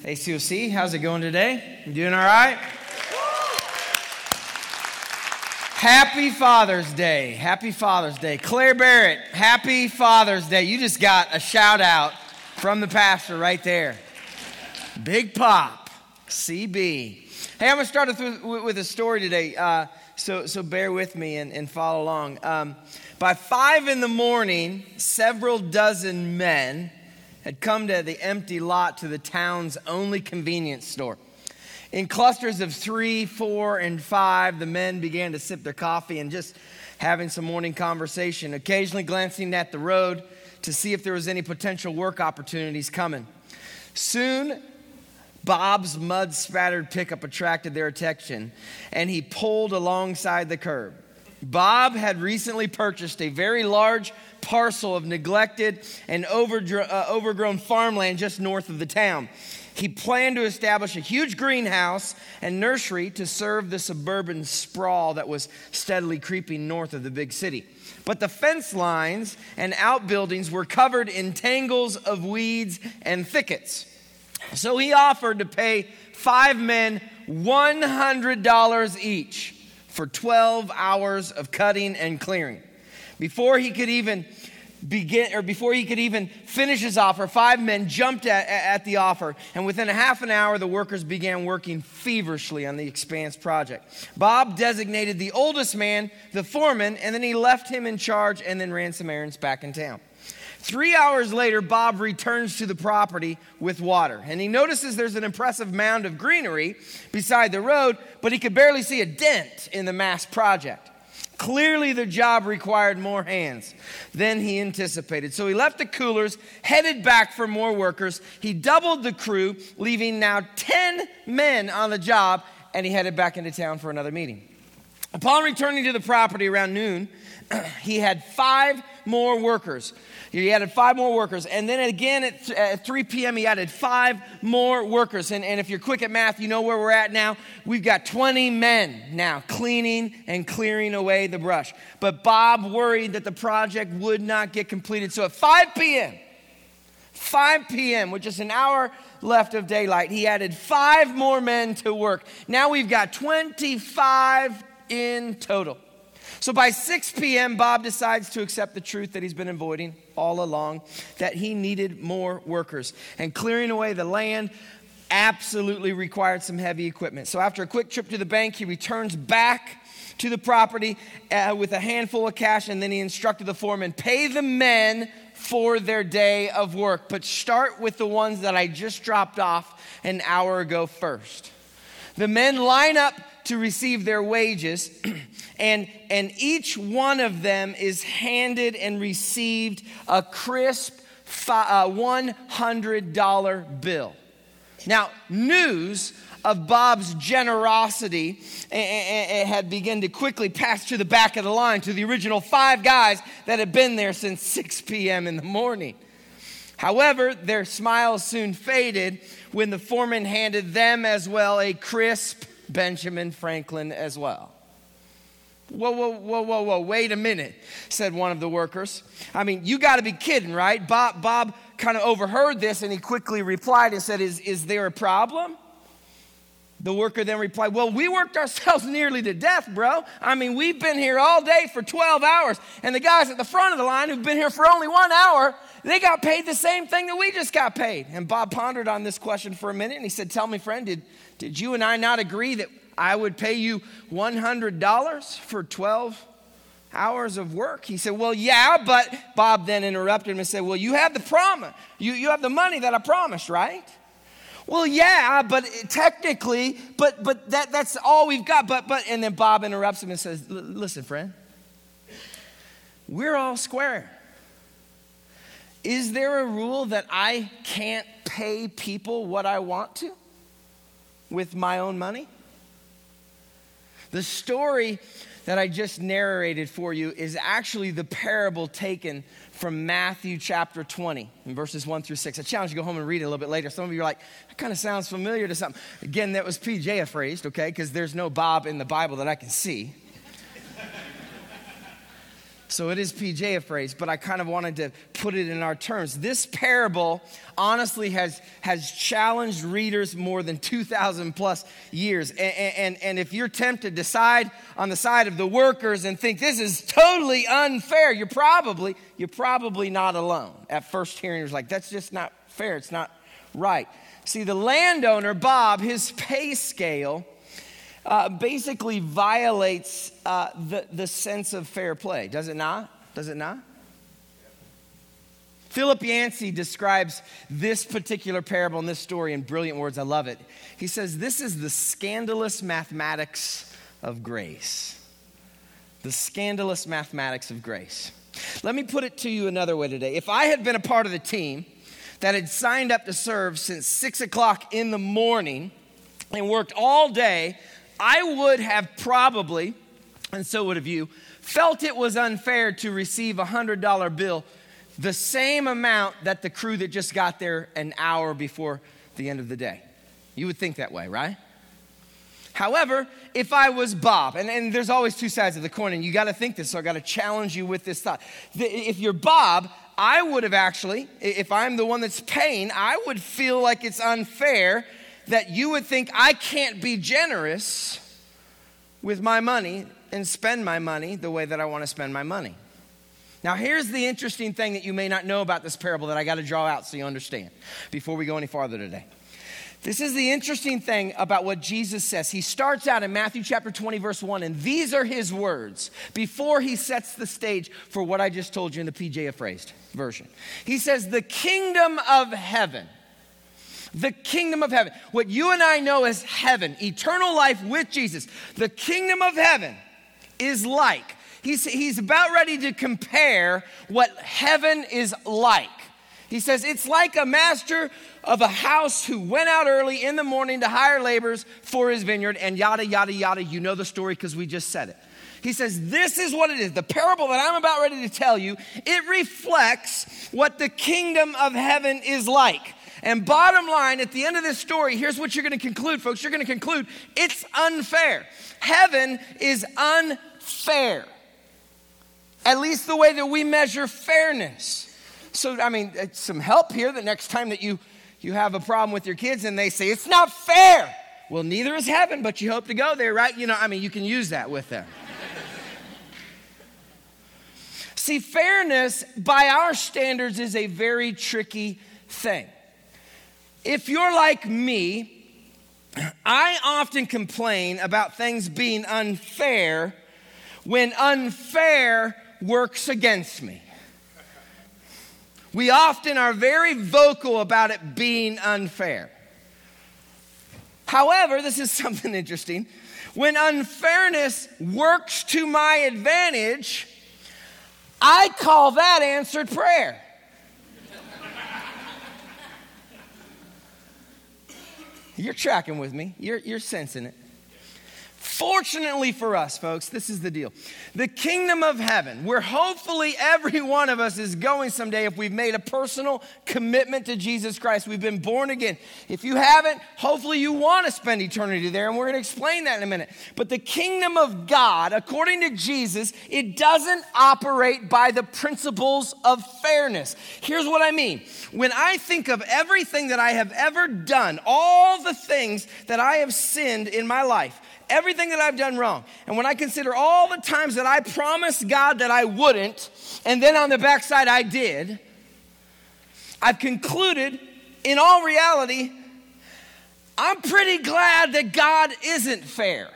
Hey, COC, how's it going today? You doing all right? Happy Father's Day. Happy Father's Day. Claire Barrett, happy Father's Day. You just got a shout out from the pastor right there. Big Pop, CB. Hey, I'm going to start with a story today, so bear with me and follow along. By 5 a.m, several dozen men had come to the empty lot to the town's only convenience store. In clusters of 3, 4, and 5, the men began to sip their coffee and just having some morning conversation, occasionally glancing at the road to see if there was any potential work opportunities coming. Soon, Bob's mud-spattered pickup attracted their attention, and he pulled alongside the curb. Bob had recently purchased a very large parcel of neglected and overgrown farmland just north of the town. He planned to establish a huge greenhouse and nursery to serve the suburban sprawl that was steadily creeping north of the big city. But the fence lines and outbuildings were covered in tangles of weeds and thickets. So he offered to pay 5 men $100 each for 12 hours of cutting and clearing. Before he could even finish his offer, 5 men jumped at the offer, and within a half an hour, the workers began working feverishly on the Expanse project. Bob designated the oldest man the foreman, and then he left him in charge and then ran some errands back in town. 3 hours later, Bob returns to the property with water, and he notices there's an impressive mound of greenery beside the road, but he could barely see a dent in the mass project. Clearly, the job required more hands than he anticipated. So he left the coolers, headed back for more workers. He doubled the crew, leaving now 10 men on the job, and he headed back into town for another meeting. Upon returning to the property around noon, he had 5 more workers. He added 5 more workers. And then again at 3 p.m., he added 5 more workers. And if you're quick at math, you know where we're at now. We've got 20 men now cleaning and clearing away the brush. But Bob worried that the project would not get completed. So at 5 p.m., with just an hour left of daylight, he added 5 more men to work. Now we've got 25 in total. So by 6 p.m., Bob decides to accept the truth that he's been avoiding all along, that he needed more workers. And clearing away the land absolutely required some heavy equipment. So after a quick trip to the bank, he returns back to the property with a handful of cash, and then he instructed the foreman, pay the men for their day of work, but start with the ones that I just dropped off an hour ago first. The men line up to receive their wages, and each one of them is handed and received a crisp $100 bill. Now, news of Bob's generosity had begun to quickly pass to the back of the line, to the original 5 guys that had been there since 6 p.m. in the morning. However, their smiles soon faded when the foreman handed them as well a crisp Benjamin Franklin as well. Whoa, wait a minute, said one of the workers. I mean, you got to be kidding, right? Bob kind of overheard this, and he quickly replied and said, is there a problem? The worker then replied, well, we worked ourselves nearly to death, bro. I mean, we've been here all day for 12 hours, and the guys at the front of the line who've been here for only 1 hour, they got paid the same thing that we just got paid. And Bob pondered on this question for a minute, and he said, tell me, friend, did you and I not agree that I would pay you $100 for 12 hours of work? He said, well, yeah, but Bob then interrupted him and said, well, you have the promise. You have the money that I promised, right? Well, yeah, but technically, but that's all we've got. But and then Bob interrupts him and says, listen, friend, we're all square. Is there a rule that I can't pay people what I want to with my own money? The story that I just narrated for you is actually the parable taken from Matthew chapter 20, in verses 1 through 6. I challenge you to go home and read it a little bit later. Some of you are like, that kind of sounds familiar to something. Again, that was PJ phrased, okay, because there's no Bob in the Bible that I can see. So it is PJ a phrase, but I kind of wanted to put it in our terms. This parable honestly has challenged readers more than 2,000 plus years. And if you're tempted to side on the side of the workers and think this is totally unfair, you're probably not alone. At first hearing, you're like, that's just not fair. It's not right. See, the landowner, Bob, his pay scale basically violates the sense of fair play. Does it not? Does it not? Philip Yancey describes this particular parable and this story in brilliant words. I love it. He says, this is the scandalous mathematics of grace. The scandalous mathematics of grace. Let me put it to you another way today. If I had been a part of the team that had signed up to serve since 6 o'clock in the morning and worked all day, I would have probably, and so would have you, felt it was unfair to receive a $100 bill, the same amount that the crew that just got there an hour before the end of the day. You would think that way, right? However, if I was Bob, and there's always two sides of the coin, and you got to think this, so I got to challenge you with this thought. If you're Bob, I would have actually, if I'm the one that's paying, I would feel like it's unfair that you would think I can't be generous with my money and spend my money the way that I want to spend my money. Now, here's the interesting thing that you may not know about this parable that I got to draw out so you understand before we go any farther today. This is the interesting thing about what Jesus says. He starts out in Matthew chapter 20, verse 1, and these are his words before he sets the stage for what I just told you in the PJ phrased version. He says, the kingdom of heaven. The kingdom of heaven. What you and I know as heaven, eternal life with Jesus. The kingdom of heaven is like. He's about ready to compare what heaven is like. He says it's like a master of a house who went out early in the morning to hire laborers for his vineyard and yada, yada, yada. You know the story because we just said it. He says, this is what it is. The parable that I'm about ready to tell you, it reflects what the kingdom of heaven is like. And bottom line, at the end of this story, here's what you're going to conclude, folks. You're going to conclude it's unfair. Heaven is unfair. At least the way that we measure fairness. So, I mean, it's some help here the next time that you have a problem with your kids and they say, it's not fair. Well, neither is heaven, but you hope to go there, right? You know, I mean, you can use that with them. See, fairness by our standards is a very tricky thing. If you're like me, I often complain about things being unfair when unfair works against me. We often are very vocal about it being unfair. However, this is something interesting. When unfairness works to my advantage, I call that answered prayer. You're tracking with me. You're sensing it. Fortunately for us, folks, this is the deal. The kingdom of heaven, where hopefully every one of us is going someday if we've made a personal commitment to Jesus Christ. We've been born again. If you haven't, hopefully you want to spend eternity there, and we're going to explain that in a minute. But the kingdom of God, according to Jesus, it doesn't operate by the principles of fairness. Here's what I mean. When I think of everything that I have ever done, all the things that I have sinned in my life, everything that I've done wrong. And when I consider all the times that I promised God that I wouldn't, and then on the backside I did, I've concluded, in all reality, I'm pretty glad that God isn't fair.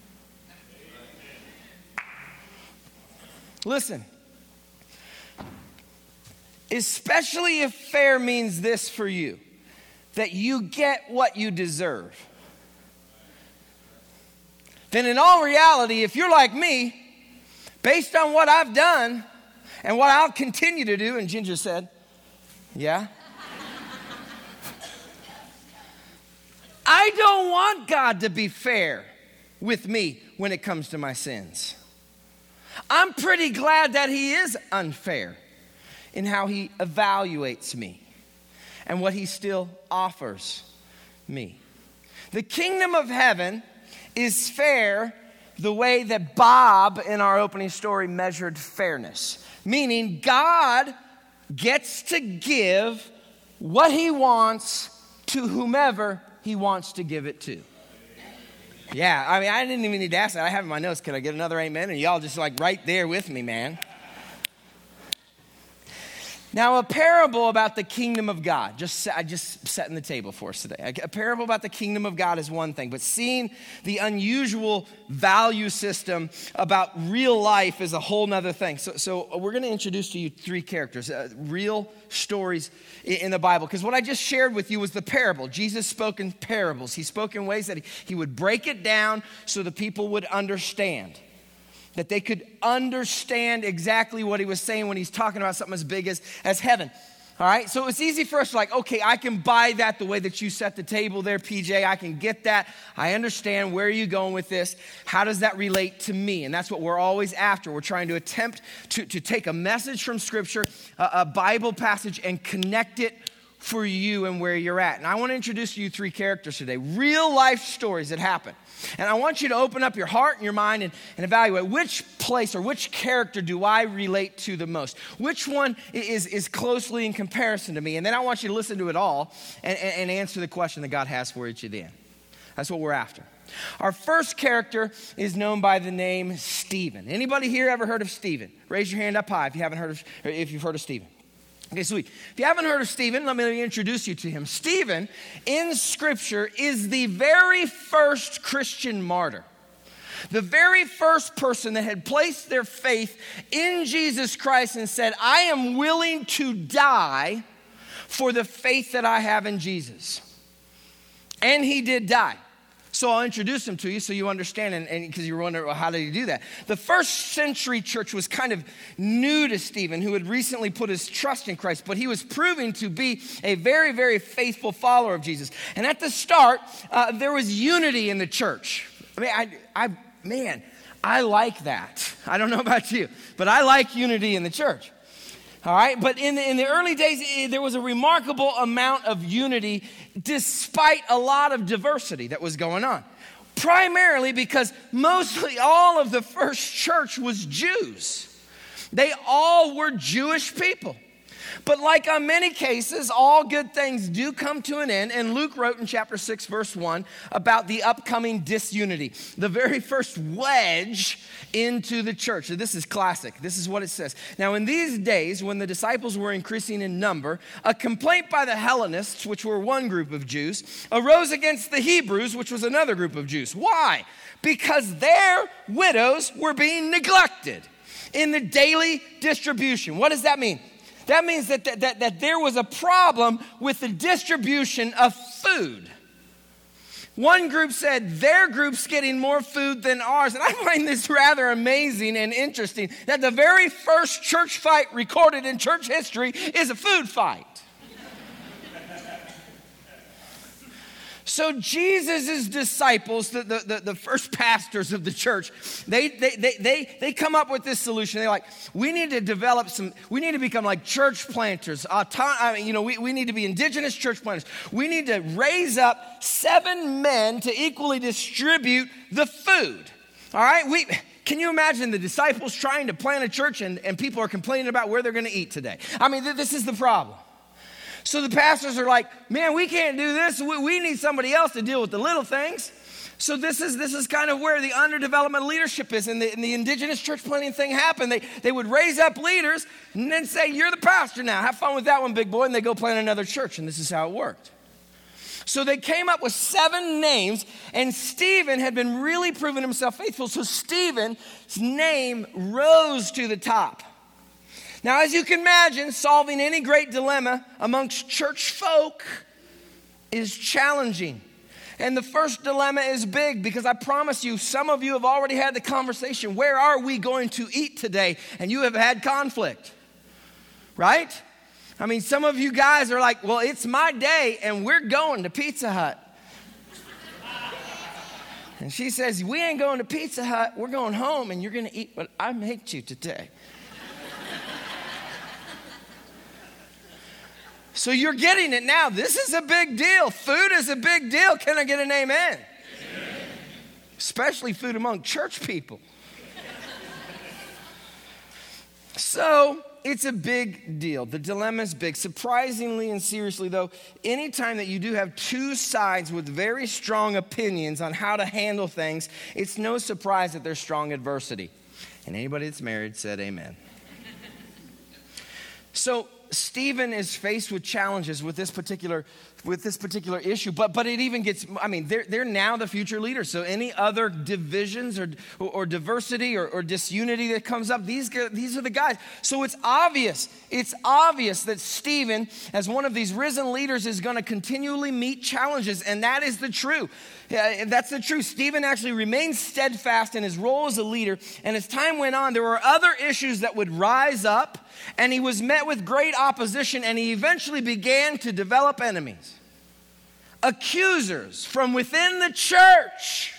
Listen, especially if fair means this for you, that you get what you deserve. Then in all reality, if you're like me, based on what I've done and what I'll continue to do, and Ginger said, yeah, I don't want God to be fair with me when it comes to my sins. I'm pretty glad that he is unfair in how he evaluates me and what he still offers me. The kingdom of heaven is fair the way that Bob in our opening story measured fairness. Meaning God gets to give what he wants to whomever he wants to give it to. Yeah, I mean, I didn't even need to ask that. I have in my notes, can I get another amen? And y'all just like right there with me, man. Now, a parable about the kingdom of God, I just setting the table for us today. A parable about the kingdom of God is one thing, but seeing the unusual value system about real life is a whole nother thing. So we're going to introduce to you three characters, real stories in the Bible. Because what I just shared with you was the parable. Jesus spoke in parables. He spoke in ways that he would break it down so the people would understand. That they could understand exactly what he was saying when he's talking about something as big as heaven. All right, so it's easy for us to like, okay, I can buy that the way that you set the table there, PJ. I can get that. I understand. Where are you going with this? How does that relate to me? And that's what we're always after. We're trying to attempt to take a message from Scripture, a Bible passage, and connect it for you and where you're at. And I want to introduce to you three characters today, real life stories that happen. And I want you to open up your heart and your mind and evaluate which place or which character do I relate to the most? Which one is closely in comparison to me? And then I want you to listen to it all and answer the question that God has for each of them. That's what we're after. Our first character is known by the name Stephen. Anybody here ever heard of Stephen? Raise your hand up high if you've heard of Stephen. Okay, sweet. If you haven't heard of Stephen, let me introduce you to him. Stephen, in Scripture, is the very first Christian martyr. The very first person that had placed their faith in Jesus Christ and said, I am willing to die for the faith that I have in Jesus. And he did die. So I'll introduce him to you so you understand, and because you're wondering, well, how did he do that? The first century church was kind of new to Stephen, who had recently put his trust in Christ, but he was proving to be a very, very faithful follower of Jesus. And at the start, there was unity in the church. I like that. I don't know about you, but I like unity in the church. All right, but in the early days, there was a remarkable amount of unity despite a lot of diversity that was going on. Primarily because mostly all of the first church was Jews. They all were Jewish people. But like on many cases, all good things do come to an end. And Luke wrote in chapter 6, verse 1 about the upcoming disunity, the very first wedge into the church. So this is classic. This is what it says. Now, in these days, when the disciples were increasing in number, a complaint by the Hellenists, which were one group of Jews, arose against the Hebrews, which was another group of Jews. Why? Because their widows were being neglected in the daily distribution. What does that mean? That means that there was a problem with the distribution of food. One group said their group's getting more food than ours. And I find this rather amazing and interesting that the very first church fight recorded in church history is a food fight. So Jesus' disciples, the first pastors of the church, they come up with this solution. They're like, we need to become like church planters. We need to be indigenous church planters. We need to raise up 7 men to equally distribute the food. All right? Can you imagine the disciples trying to plant a church and people are complaining about where they're going to eat today? I mean, this is the problem. So the pastors are like, man, we can't do this. We need somebody else to deal with the little things. So this is kind of where the underdevelopment leadership is. And the indigenous church planting thing happened. They would raise up leaders and then say, you're the pastor now. Have fun with that one, big boy. And they go plant another church. And this is how it worked. So they came up with 7 names. And Stephen had been really proving himself faithful. So Stephen's name rose to the top. Now, as you can imagine, solving any great dilemma amongst church folk is challenging. And the first dilemma is big because I promise you, some of you have already had the conversation, where are we going to eat today? And you have had conflict, right? I mean, some of you guys are like, well, it's my day and we're going to Pizza Hut. And she says, we ain't going to Pizza Hut, we're going home and you're going to eat what I made you today. So you're getting it now. This is a big deal. Food is a big deal. Can I get an amen? especially food among church people. So it's a big deal. The dilemma is big. Surprisingly and seriously, though, anytime that you do have two sides with very strong opinions on how to handle things, it's no surprise that there's strong adversity. And anybody that's married said amen. So Stephen is faced with challenges with this particular issue, but it even gets, they're now the future leaders. So any other divisions or diversity or disunity that comes up, these are the guys. So it's obvious that Stephen, as one of these risen leaders, is going to continually meet challenges, and that is the truth. That's the truth. Stephen actually remained steadfast in his role as a leader, and as time went on, there were other issues that would rise up, and he was met with great opposition, and he eventually began to develop enemies. Accusers from within the church.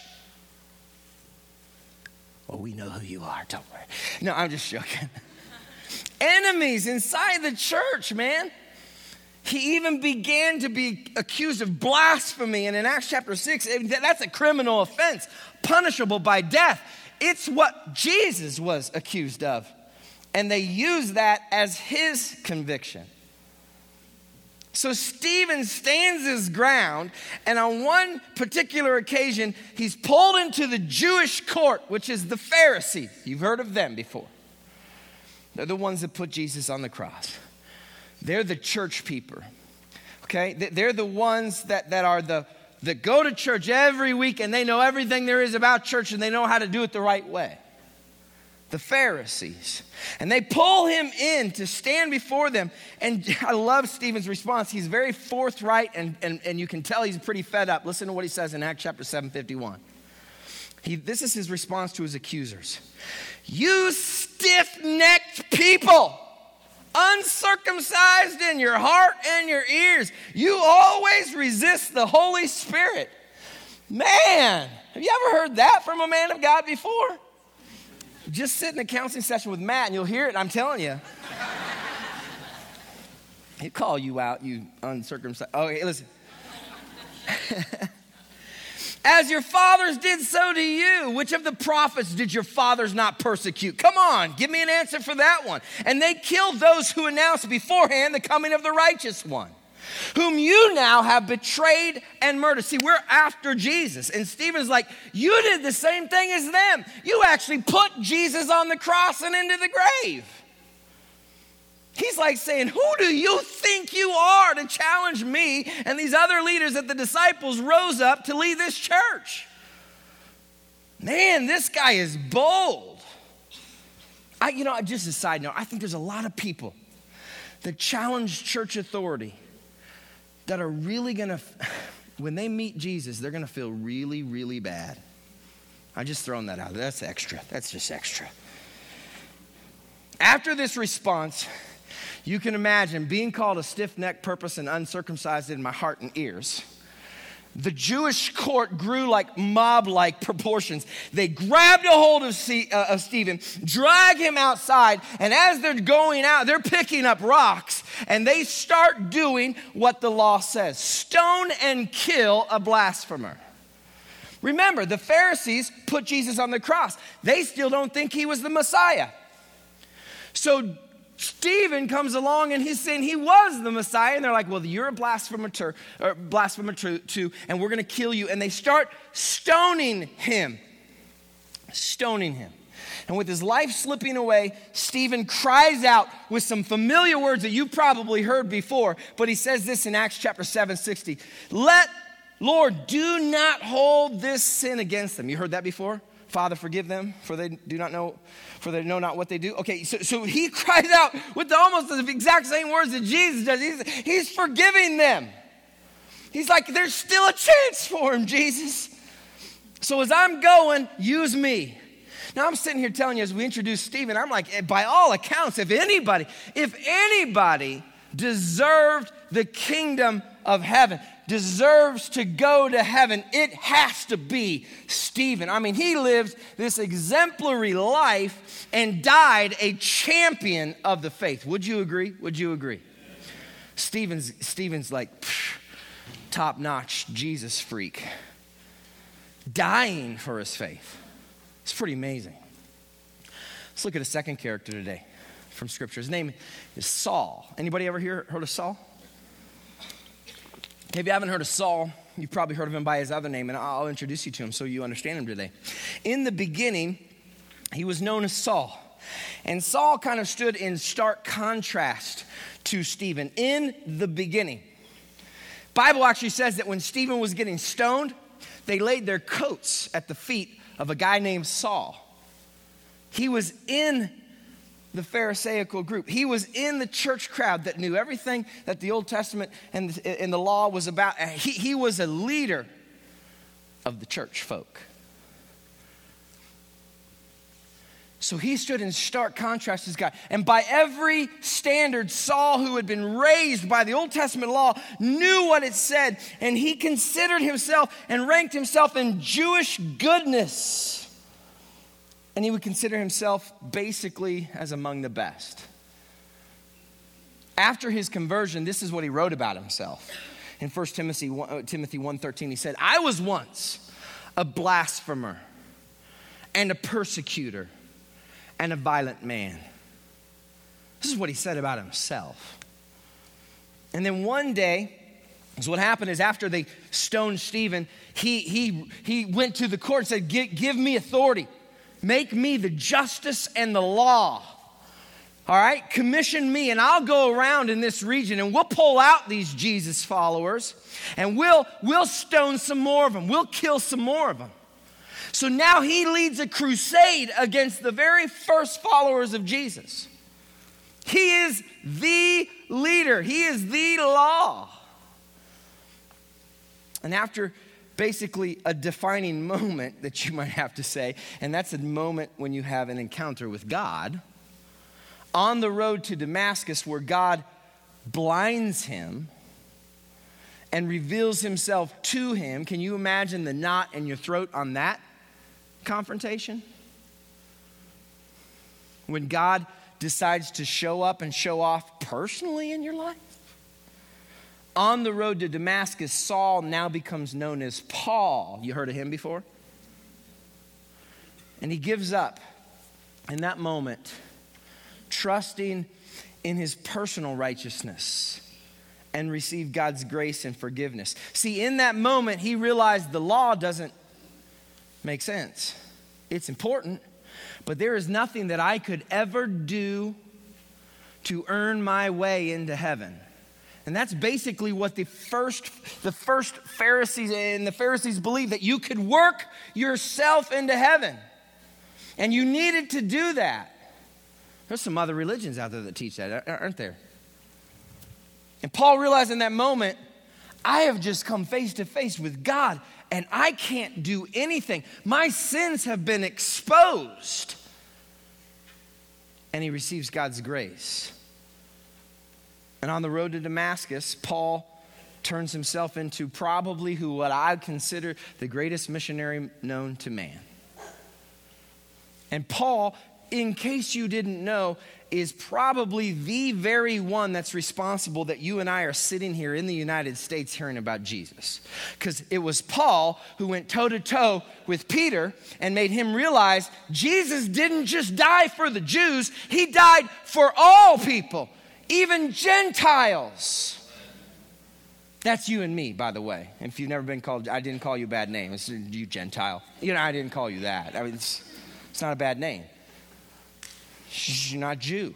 Well, we know who you are, don't worry. No, I'm just joking. Enemies inside the church, man. He even began to be accused of blasphemy, and in Acts chapter 6, that's a criminal offense, punishable by death. It's what Jesus was accused of. And they use that as his conviction. So Stephen stands his ground, and on one particular occasion, he's pulled into the Jewish court, which is the Pharisees. You've heard of them before. They're the ones that put Jesus on the cross. They're the church people, okay? They're the ones that go to church every week, and they know everything there is about church, and they know how to do it the right way. The Pharisees. And they pull him in to stand before them. And I love Stephen's response. He's very forthright, and you can tell he's pretty fed up. Listen to what he says in Acts chapter 7:51. This is his response to his accusers. You stiff-necked people, uncircumcised in your heart and your ears, you always resist the Holy Spirit. Man, have you ever heard that from a man of God before? Just sit in a counseling session with Matt and you'll hear it, I'm telling you. He'll call you out, you uncircumcised. Okay, listen. As your fathers did, so do you. Which of the prophets did your fathers not persecute? Come on, give me an answer for that one. And they killed those who announced beforehand the coming of the righteous one, whom you now have betrayed and murdered. See, we're after Jesus. And Stephen's like, you did the same thing as them. You actually put Jesus on the cross and into the grave. He's like saying, who do you think you are to challenge me and these other leaders that the disciples rose up to lead this church? Man, this guy is bold. Just a side note, I think there's a lot of people that challenge church authority that are really when they meet Jesus, they're going to feel really, really bad. I'm just throwing that out. That's extra. That's just extra. After this response, you can imagine being called a stiff-necked purpose and uncircumcised in my heart and ears. The Jewish court grew like mob-like proportions. They grabbed a hold of Stephen, drag him outside, and as they're going out, they're picking up rocks, and they start doing what the law says. Stone and kill a blasphemer. Remember, the Pharisees put Jesus on the cross. They still don't think he was the Messiah. So Stephen comes along and he's saying he was the Messiah. And they're like, well, you're a blasphemer too, and we're going to kill you. And they start stoning him. Stoning him. And with his life slipping away, Stephen cries out with some familiar words that you've probably heard before. But he says this in Acts chapter 7:60. Lord, do not hold this sin against them. You heard that before? Father, forgive them, for they know not what they do. Okay, so he cries out with almost the exact same words that Jesus does. He's forgiving them. He's like, there's still a chance for him, Jesus. So as I'm going, use me. Now I'm sitting here telling you as we introduce Stephen, I'm like, by all accounts, if anybody deserved the kingdom of heaven, deserves to go to heaven, it has to be Stephen. I mean, he lived this exemplary life and died a champion of the faith. Would you agree? Would you agree? Stephen's like top-notch Jesus freak. dying for his faith. It's pretty amazing. Let's look at a second character today from Scripture. His name is Saul. Anybody ever heard of Saul? If you haven't heard of Saul, you've probably heard of him by his other name, and I'll introduce you to him so you understand him today. In the beginning, he was known as Saul. And Saul kind of stood in stark contrast to Stephen in the beginning. Bible actually says that when Stephen was getting stoned, they laid their coats at the feet of a guy named Saul. He was in the Pharisaical group. He was in the church crowd that knew everything that the Old Testament and the law was about. He was a leader of the church folk. So he stood in stark contrast to this guy. And by every standard, Saul, who had been raised by the Old Testament law, knew what it said. And he considered himself and ranked himself in Jewish goodness. And he would consider himself basically as among the best. After his conversion, this is what he wrote about himself. In 1 Timothy 1:13, he said, I was once a blasphemer and a persecutor and a violent man. This is what he said about himself. And then one day, so what happened is after they stoned Stephen, he went to the court and said, give me authority. Make me the justice and the law. All right, commission me and I'll go around in this region and we'll pull out these Jesus followers and we'll stone some more of them. We'll kill some more of them. So now he leads a crusade against the very first followers of Jesus. He is the leader. He is the law. And after basically a defining moment that you might have to say, and that's a moment when you have an encounter with God, on the road to Damascus where God blinds him and reveals himself to him. Can you imagine the knot in your throat on that confrontation? When God decides to show up and show off personally in your life? On the road to Damascus, Saul now becomes known as Paul. You heard of him before? And he gives up in that moment, trusting in his personal righteousness and receive God's grace and forgiveness. See, in that moment, he realized the law doesn't make sense. It's important, but there is nothing that I could ever do to earn my way into heaven. And that's basically what the first Pharisees and the Pharisees believed, that you could work yourself into heaven. And you needed to do that. There's some other religions out there that teach that, aren't there? And Paul realized in that moment, I have just come face to face with God and I can't do anything. My sins have been exposed. And he receives God's grace. And on the road to Damascus, Paul turns himself into probably what I consider the greatest missionary known to man. And Paul, in case you didn't know, is probably the very one that's responsible that you and I are sitting here in the United States hearing about Jesus. Because it was Paul who went toe-to-toe with Peter and made him realize Jesus didn't just die for the Jews, he died for all people. Even Gentiles. That's you and me, by the way. If you've never been called, I didn't call you a bad name. It's you Gentile. You know, I didn't call you that. I mean, it's not a bad name. You're not Jew.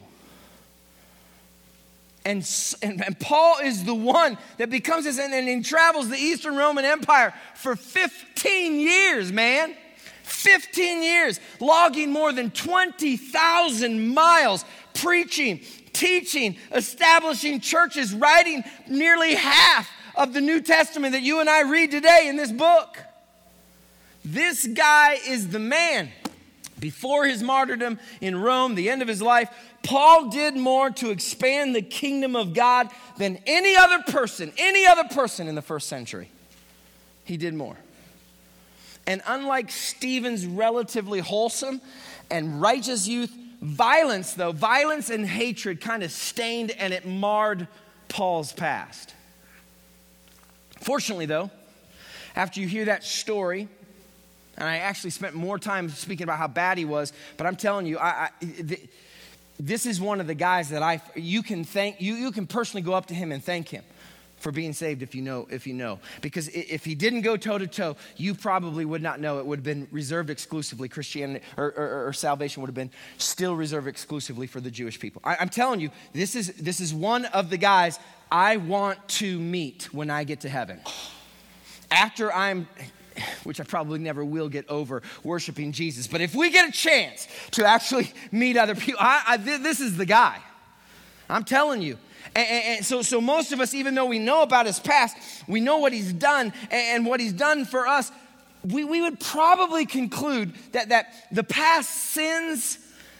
And Paul is the one that becomes this, and he travels the Eastern Roman Empire for 15 years, man. 15 years, logging more than 20,000 miles, preaching, teaching, establishing churches, writing nearly half of the New Testament that you and I read today in this book. This guy is the man. Before his martyrdom in Rome, the end of his life, Paul did more to expand the kingdom of God than any other person in the first century. He did more. And unlike Stephen's relatively wholesome and righteous youth, violence and hatred kind of stained and it marred Paul's past. Fortunately, though, after you hear that story And I actually spent more time speaking about how bad he was. But I'm telling you, this is one of the guys that you can personally go up to him and thank him for being saved if you know. Because if he didn't go toe to toe, you probably would not know. It would have been reserved exclusively. Christianity or salvation would have been still reserved exclusively for the Jewish people. I'm telling you, this is one of the guys I want to meet when I get to heaven. After which I probably never will get over worshiping Jesus. But if we get a chance to actually meet other people, this is the guy. I'm telling you. And so most of us, even though we know about his past, we know what he's done and what he's done for us, we would probably conclude that the past sins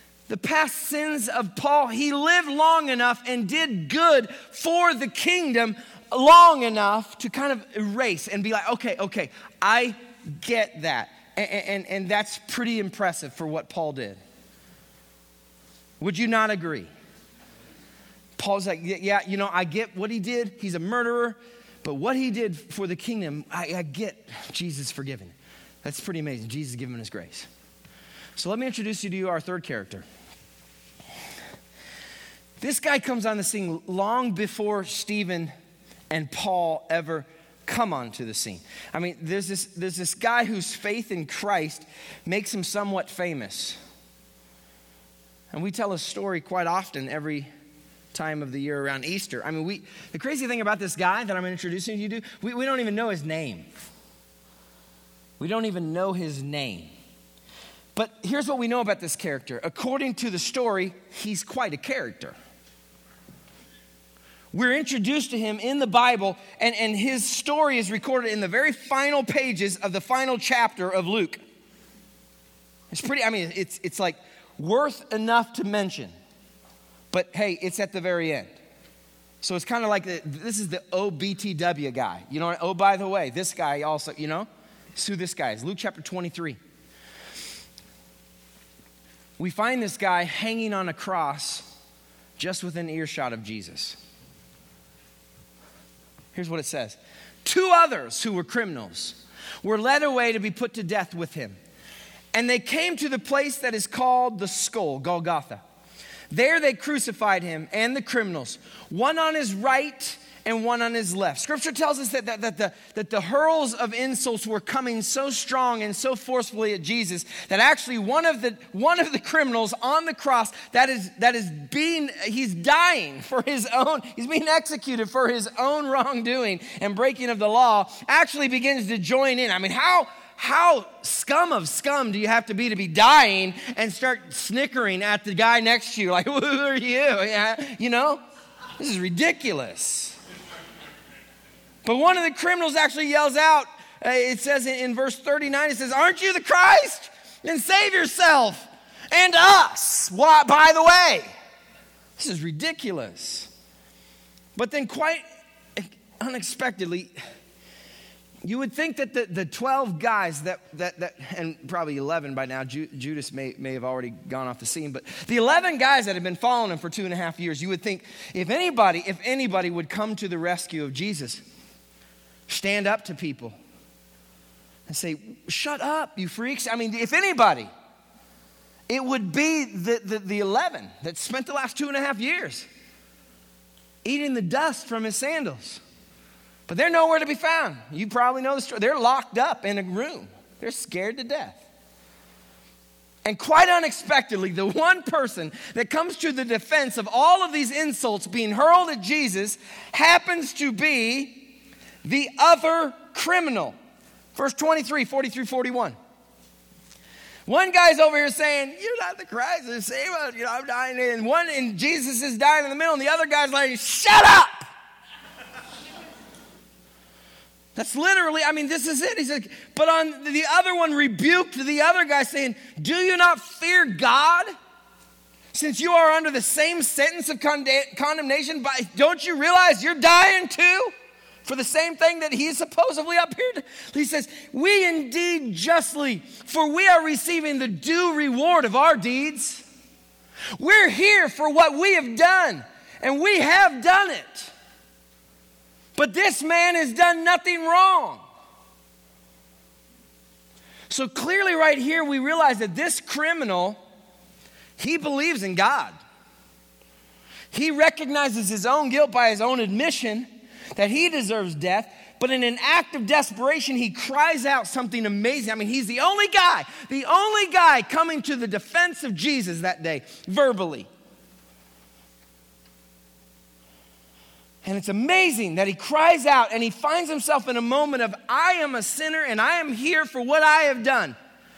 of Paul, he lived long enough and did good for the kingdom long enough to kind of erase and be like, okay, I get that. And that's pretty impressive for what Paul did. Would you not agree? Paul's like, yeah, I get what he did. He's a murderer. But what he did for the kingdom, I get Jesus forgiven. That's pretty amazing. Jesus giving him his grace. So let me introduce you to our third character. This guy comes on the scene long before Stephen and Paul ever come onto the scene. I mean, there's this guy whose faith in Christ makes him somewhat famous. And we tell a story quite often every time of the year around Easter. I mean, the crazy thing about this guy that I'm introducing you to, we don't even know his name. We don't even know his name. But here's what we know about this character. According to the story, he's quite a character. We're introduced to him in the Bible, and his story is recorded in the very final pages of the final chapter of Luke. It's like worth enough to mention. But hey, it's at the very end. So it's kind of like this is the OBTW guy. You know, oh, by the way, this guy also, it's who this guy is. Luke chapter 23. We find this guy hanging on a cross just within earshot of Jesus. Here's what it says. 2 others who were criminals were led away to be put to death with him. And they came to the place that is called the Skull, Golgotha. There they crucified him and the criminals, one on his right and one on his left. Scripture tells us that the hurls of insults were coming so strong and so forcefully at Jesus that actually one of the criminals on the cross he's dying for his own, he's being executed for his own wrongdoing and breaking of the law, actually begins to join in. I mean, how scum of scum do you have to be dying and start snickering at the guy next to you? Like, who are you? Yeah, this is ridiculous. But one of the criminals actually yells out, it says in verse 39, it says, "Aren't you the Christ? Then save yourself and us. Why, by the way." This is ridiculous. But then quite unexpectedly, you would think that the 12 guys that and probably 11 by now, Judas may have already gone off the scene, but the 11 guys that had been following him for 2.5 years, you would think if anybody would come to the rescue of Jesus, stand up to people and say, "Shut up, you freaks." I mean, if anybody, it would be the 11 that spent the last 2.5 years eating the dust from his sandals. But they're nowhere to be found. You probably know the story. They're locked up in a room. They're scared to death. And quite unexpectedly, the one person that comes to the defense of all of these insults being hurled at Jesus happens to be the other criminal. Verse 23, 43, 41. One guy's over here saying, "You're not the Christ, I'm dying." And Jesus is dying in the middle, and the other guy's like, "Shut up!" That's literally, this is it. He said, but on the other one rebuked the other guy saying, "Do you not fear God? Since you are under the same sentence of condemnation, don't you realize you're dying too? For the same thing that he's supposedly up here to." He says, "We indeed justly, for we are receiving the due reward of our deeds. We're here for what we have done, and we have done it. But this man has done nothing wrong." So clearly right here we realize that this criminal, he believes in God. He recognizes his own guilt by his own admission that he deserves death, but in an act of desperation, he cries out something amazing. I mean, he's the only guy coming to the defense of Jesus that day, verbally. And it's amazing that he cries out and he finds himself in a moment of, I am a sinner and I am here for what I have done.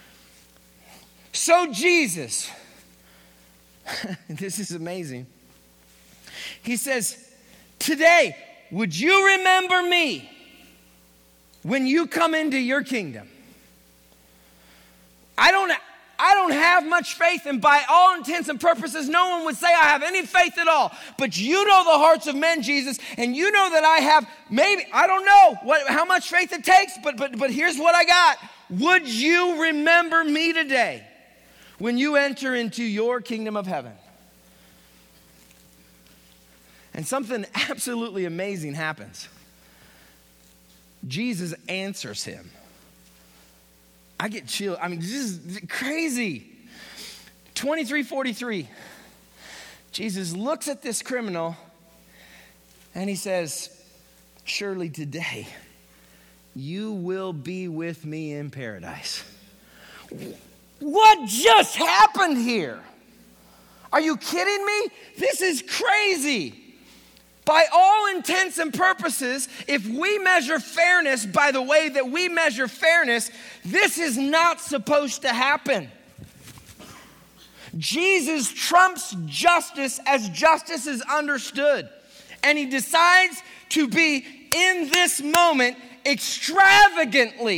So Jesus, this is amazing. He says, today, would you remember me when you come into your kingdom? I don't have much faith, and by all intents and purposes, no one would say I have any faith at all. But you know the hearts of men, Jesus, and you know that I have maybe, I don't know how much faith it takes, but here's what I got. Would you remember me today when you enter into your kingdom of heaven? And something absolutely amazing happens. Jesus answers him. I get chilled. I mean, this is crazy. 23:43. Jesus looks at this criminal and he says, surely today you will be with me in paradise. What just happened here? Are you kidding me? This is crazy. By all intents and purposes, if we measure fairness by the way that we measure fairness, this is not supposed to happen. Jesus trumps justice as justice is understood. And he decides to be, in this moment, extravagantly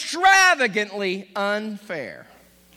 unfair.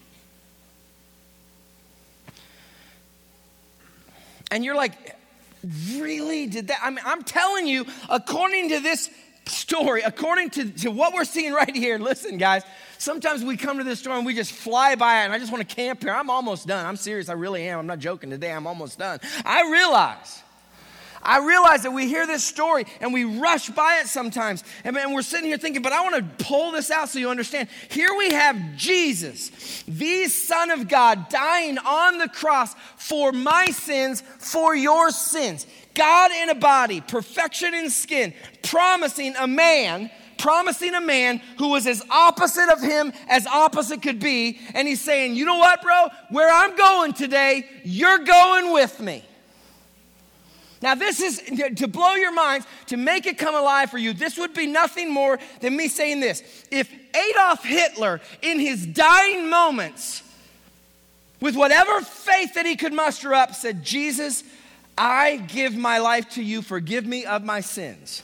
And you're like, really? Did that? I mean, I'm telling you, according to this story, according to what we're seeing right here, listen, guys, sometimes we come to this story and we just fly by it and I just want to camp here. I'm almost done. I'm serious. I really am. I'm not joking today. I'm almost done. I realize that we hear this story and we rush by it sometimes. And we're sitting here thinking, but I want to pull this out so you understand. Here we have Jesus, the Son of God, dying on the cross for my sins, for your sins. God in a body, perfection in skin, promising a man who was as opposite of him as opposite could be. And he's saying, you know what, bro? Where I'm going today, you're going with me. Now this is, to blow your minds, to make it come alive for you, this would be nothing more than me saying this. If Adolf Hitler, in his dying moments, with whatever faith that he could muster up, said, Jesus, I give my life to you, forgive me of my sins.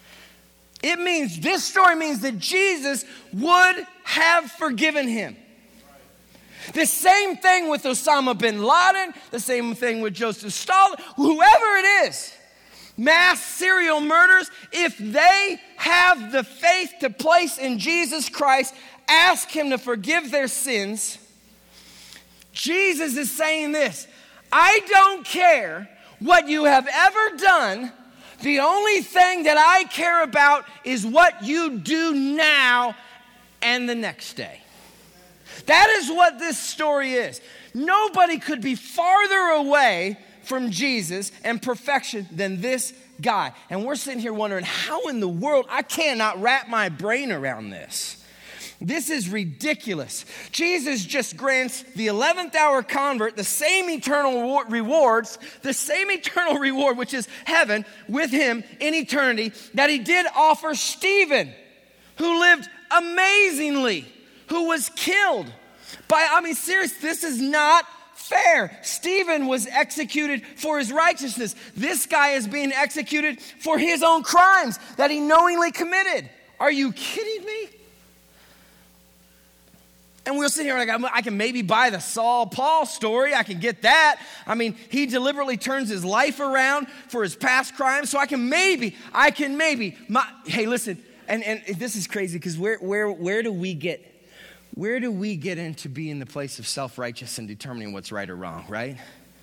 This story means that Jesus would have forgiven him. The same thing with Osama bin Laden, the same thing with Joseph Stalin, whoever it is, mass serial murders, if they have the faith to place in Jesus Christ, ask him to forgive their sins, Jesus is saying this, I don't care what you have ever done, the only thing that I care about is what you do now and the next day. That is what this story is. Nobody could be farther away from Jesus and perfection than this guy. And we're sitting here wondering, how in the world? I cannot wrap my brain around this. This is ridiculous. Jesus just grants the 11th hour convert the same eternal rewards, the same eternal reward, which is heaven with him in eternity, that he did offer Stephen, who lived amazingly, who was killed by, serious, this is not fair. Stephen was executed for his righteousness. This guy is being executed for his own crimes that he knowingly committed. Are you kidding me? And we'll sit here like, I can maybe buy the Saul Paul story. I can get that. He deliberately turns his life around for his past crimes. So I can maybe. Hey, listen, and this is crazy because where do we get into being the place of self-righteous and determining what's right or wrong, right?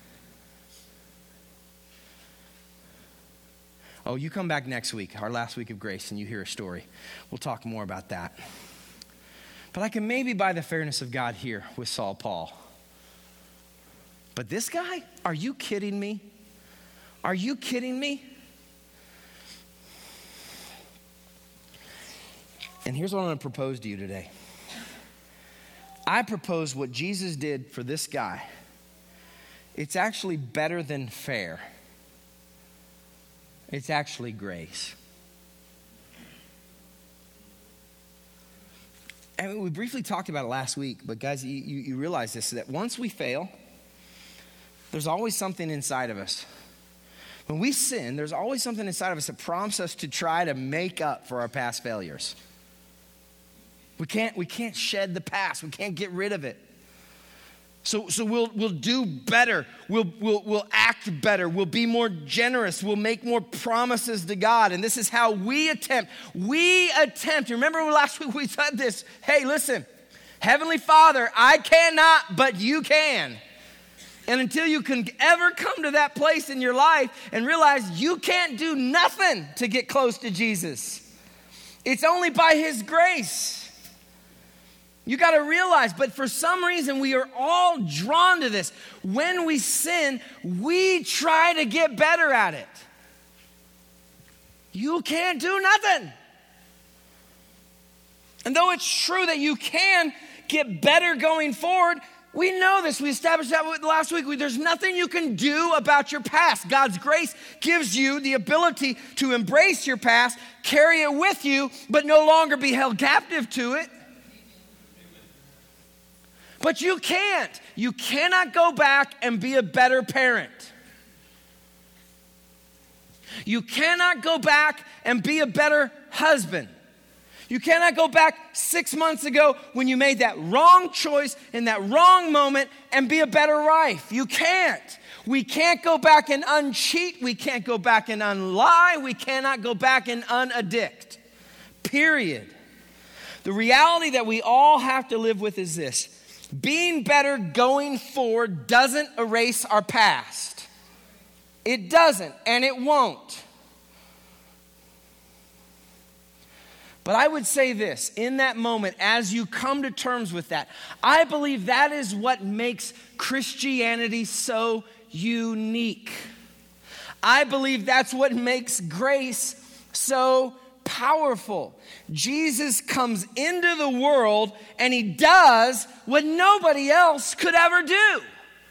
Oh, you come back next week, our last week of grace, and you hear a story. We'll talk more about that. But I can maybe buy the fairness of God here with Saul Paul. But this guy? Are you kidding me? Are you kidding me? And here's what I'm going to propose to you today. I propose what Jesus did for this guy. It's actually better than fair. It's actually grace. And we briefly talked about it last week, but guys, you realize this, that once we fail, there's always something inside of us. When we sin, there's always something inside of us that prompts us to try to make up for our past failures. We can't shed the past. We can't get rid of it. So we'll do better. We'll act better. We'll be more generous. We'll make more promises to God. And this is how we attempt. Remember last week we said this. Hey, listen, Heavenly Father, I cannot, but you can. And until you can ever come to that place in your life and realize you can't do nothing to get close to Jesus, it's only by His grace. You got to realize, but for some reason we are all drawn to this. When we sin, we try to get better at it. You can't do nothing. And though it's true that you can get better going forward, we know this. We established that last week. There's nothing you can do about your past. God's grace gives you the ability to embrace your past, carry it with you, but no longer be held captive to it. But you can't. You cannot go back and be a better parent. You cannot go back and be a better husband. You cannot go back 6 months ago when you made that wrong choice in that wrong moment and be a better wife. You can't. We can't go back and uncheat. We can't go back and unlie. We cannot go back and unaddict. Period. The reality that we all have to live with is this. Being better going forward doesn't erase our past. It doesn't, and it won't. But I would say this, in that moment, as you come to terms with that, I believe that is what makes Christianity so unique. I believe that's what makes grace so powerful. Jesus comes into the world and He does what nobody else could ever do.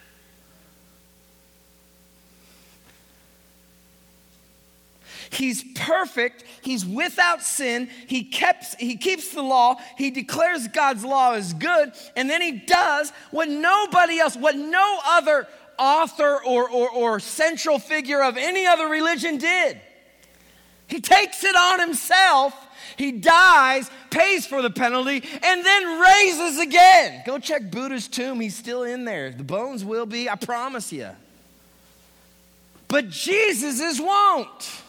He's perfect. He's without sin. He keeps the law. He declares God's law is good. And then He does what nobody else, what no other author or central figure of any other religion did. He takes it on Himself. He dies, pays for the penalty, and then raises again. Go check Buddha's tomb. He's still in there. The bones will be, I promise you. But Jesus' won't.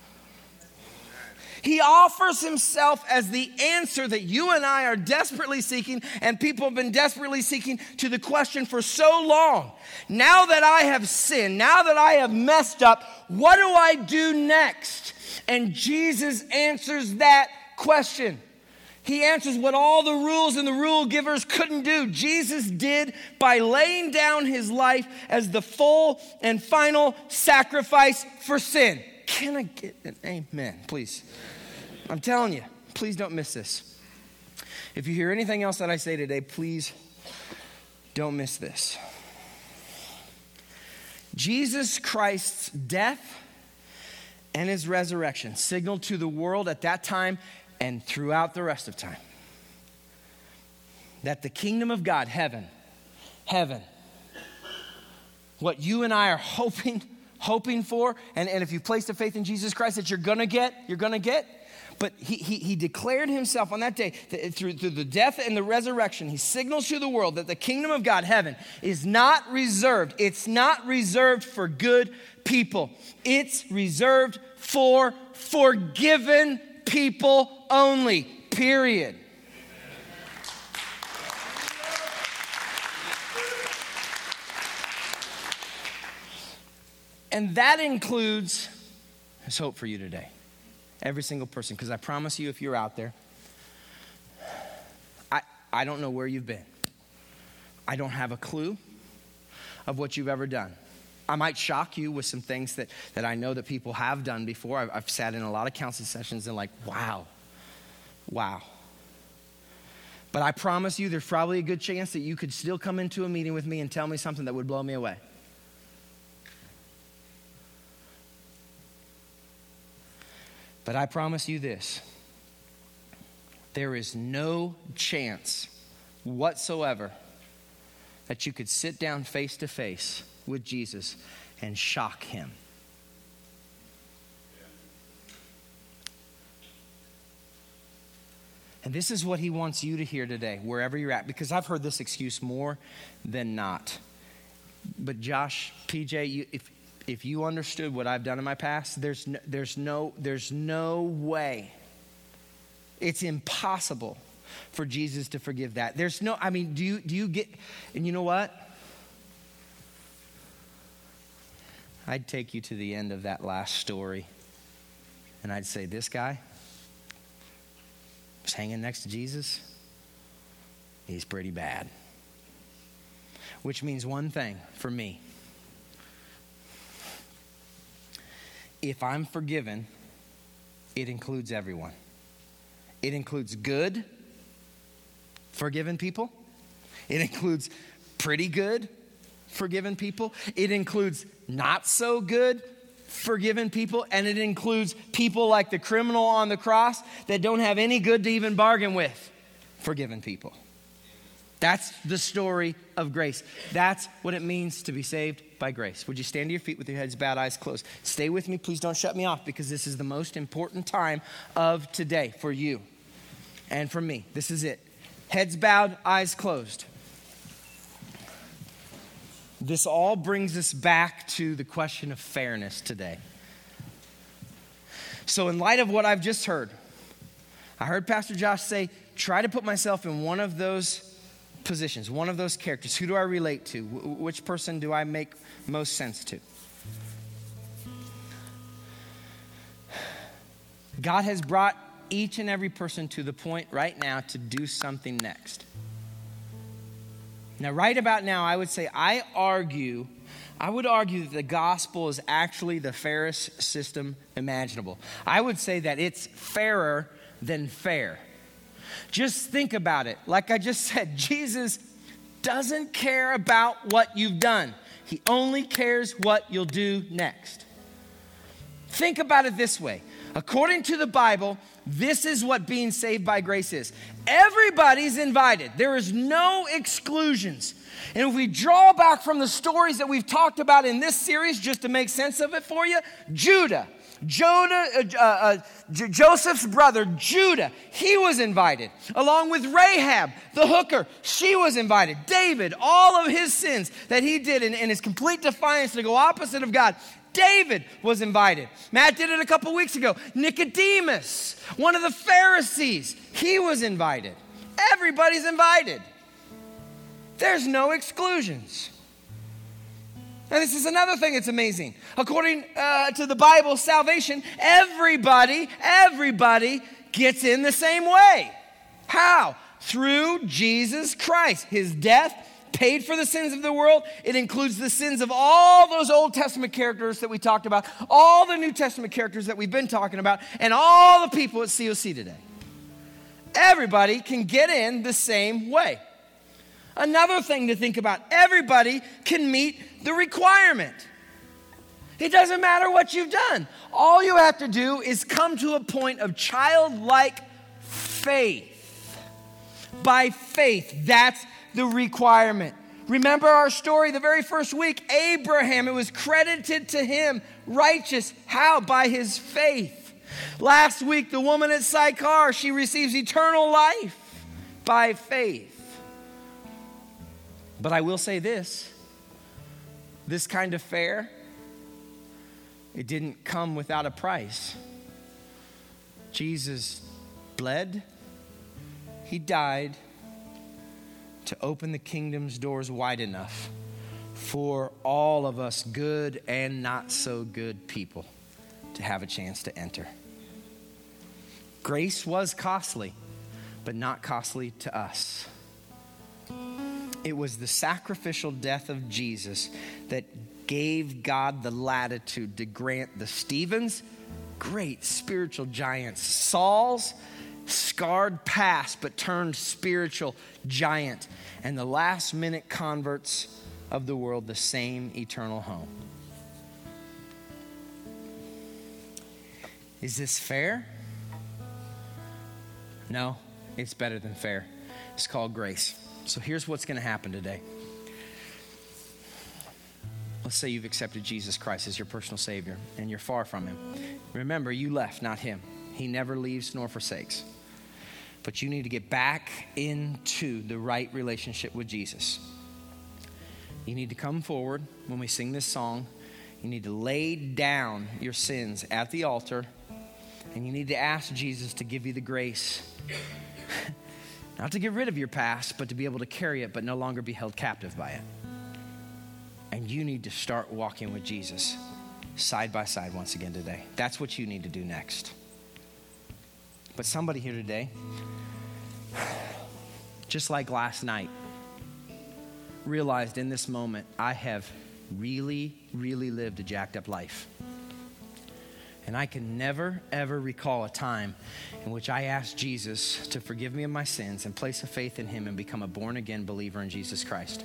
He offers Himself as the answer that you and I are desperately seeking, and people have been desperately seeking, to the question for so long. Now that I have sinned, now that I have messed up, what do I do next? And Jesus answers that question. He answers what all the rules and the rule givers couldn't do. Jesus did by laying down His life as the full and final sacrifice for sin. Can I get an amen, please? I'm telling you, please don't miss this. If you hear anything else that I say today, please don't miss this. Jesus Christ's death and His resurrection signaled to the world at that time and throughout the rest of time that the kingdom of God, heaven, what you and I are hoping for, and if you place the faith in Jesus Christ that you're gonna get. But he declared Himself on that day through the death and the resurrection. He signals to the world that the kingdom of God, heaven, is not reserved. It's not reserved for good people. It's reserved for forgiven people only, period. And that includes, there's hope for you today. Every single person, because I promise you, if you're out there, I don't know where you've been. I don't have a clue of what you've ever done. I might shock you with some things that I know that people have done before. I've sat in a lot of counseling sessions and like, wow. But I promise you, there's probably a good chance that you could still come into a meeting with me and tell me something that would blow me away. But I promise you this. There is no chance whatsoever that you could sit down face to face with Jesus and shock him. And this is what he wants you to hear today, wherever you're at, because I've heard this excuse more than not. But Josh, PJ, if you understood what I've done in my past, there's no way. It's impossible for Jesus to forgive that. Do you get, and you know what? I'd take you to the end of that last story and I'd say, this guy was hanging next to Jesus. He's pretty bad. Which means one thing for me. If I'm forgiven, it includes everyone. It includes good, forgiven people. It includes pretty good, forgiven people. It includes not so good, forgiven people. And it includes people like the criminal on the cross that don't have any good to even bargain with, forgiven people. That's the story of grace. That's what it means to be saved by grace. Would you stand to your feet with your heads bowed, eyes closed? Stay with me. Please don't shut me off, because this is the most important time of today for you and for me. This is it. Heads bowed, eyes closed. This all brings us back to the question of fairness today. So in light of what I've just heard, I heard Pastor Josh say, try to put myself in one of those positions, one of those characters. Who do I relate to? Which person do I make most sense to? God has brought each and every person to the point right now to do something next. Now, right about now, I would say, I would argue that the gospel is actually the fairest system imaginable. I would say that it's fairer than fair. Just think about it. Like I just said, Jesus doesn't care about what you've done. He only cares what you'll do next. Think about it this way. According to the Bible, this is what being saved by grace is. Everybody's invited. There is no exclusions. And if we draw back from the stories that we've talked about in this series, just to make sense of it for you, Joseph's brother, Judah, he was invited. Along with Rahab, the hooker, she was invited. David, all of his sins that he did in his complete defiance to go opposite of God, David was invited. Matt did it a couple weeks ago. Nicodemus, one of the Pharisees, he was invited. Everybody's invited. There's no exclusions. And this is another thing that's amazing. According to the Bible, salvation, everybody gets in the same way. How? Through Jesus Christ. His death paid for the sins of the world. It includes the sins of all those Old Testament characters that we talked about, all the New Testament characters that we've been talking about, and all the people at COC today. Everybody can get in the same way. Another thing to think about, everybody can meet the requirement. It doesn't matter what you've done. All you have to do is come to a point of childlike faith. By faith, that's the requirement. Remember our story the very first week, Abraham, it was credited to him, righteous. How? By his faith. Last week, the woman at Sychar, she receives eternal life by faith. But I will say this kind of fair, it didn't come without a price. Jesus bled, he died to open the kingdom's doors wide enough for all of us good and not so good people to have a chance to enter. Grace was costly, but not costly to us. It was the sacrificial death of Jesus that gave God the latitude to grant the Stephens, great spiritual giants, Saul's scarred past but turned spiritual giant, and the last minute converts of the world the same eternal home. Is this fair? No, it's better than fair. It's called grace. So here's what's going to happen today. Let's say you've accepted Jesus Christ as your personal Savior and you're far from Him. Remember, you left, not Him. He never leaves nor forsakes. But you need to get back into the right relationship with Jesus. You need to come forward when we sing this song. You need to lay down your sins at the altar. And you need to ask Jesus to give you the grace, not to get rid of your past, but to be able to carry it, but no longer be held captive by it. And you need to start walking with Jesus side by side once again today. That's what you need to do next. But somebody here today, just like last night, realized in this moment, I have really, really lived a jacked up life. And I can never, ever recall a time in which I asked Jesus to forgive me of my sins and place a faith in Him and become a born-again believer in Jesus Christ.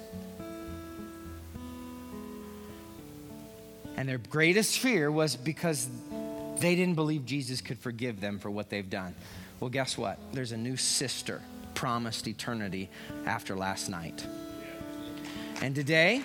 And their greatest fear was because they didn't believe Jesus could forgive them for what they've done. Well, guess what? There's a new sister promised eternity after last night. And today,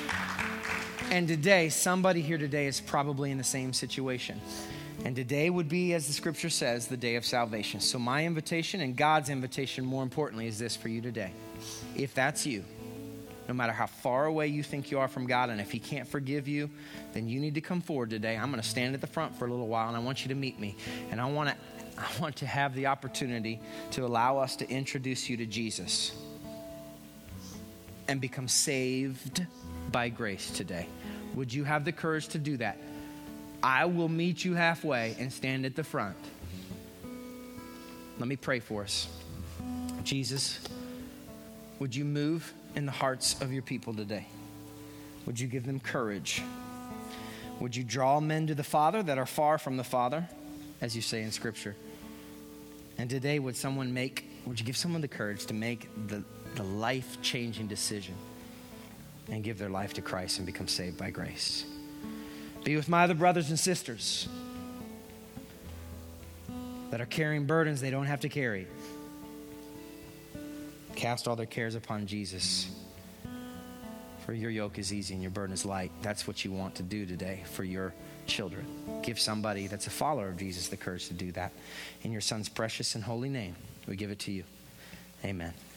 somebody here today is probably in the same situation. And today would be, as the scripture says, the day of salvation. So my invitation and God's invitation, more importantly, is this for you today. If that's you, no matter how far away you think you are from God, and if He can't forgive you, then you need to come forward today. I'm going to stand at the front for a little while, and I want you to meet me. And I want to have the opportunity to allow us to introduce you to Jesus and become saved by grace today. Would you have the courage to do that? I will meet you halfway and stand at the front. Let me pray for us. Jesus, would you move in the hearts of your people today? Would you give them courage? Would you draw men to the Father that are far from the Father, as you say in Scripture? And today, would you give someone the courage to make the life-changing decision and give their life to Christ and become saved by grace? Be with my other brothers and sisters that are carrying burdens they don't have to carry. Cast all their cares upon Jesus. For your yoke is easy and your burden is light. That's what you want to do today for your children. Give somebody that's a follower of Jesus the courage to do that. In your Son's precious and holy name, we give it to you. Amen.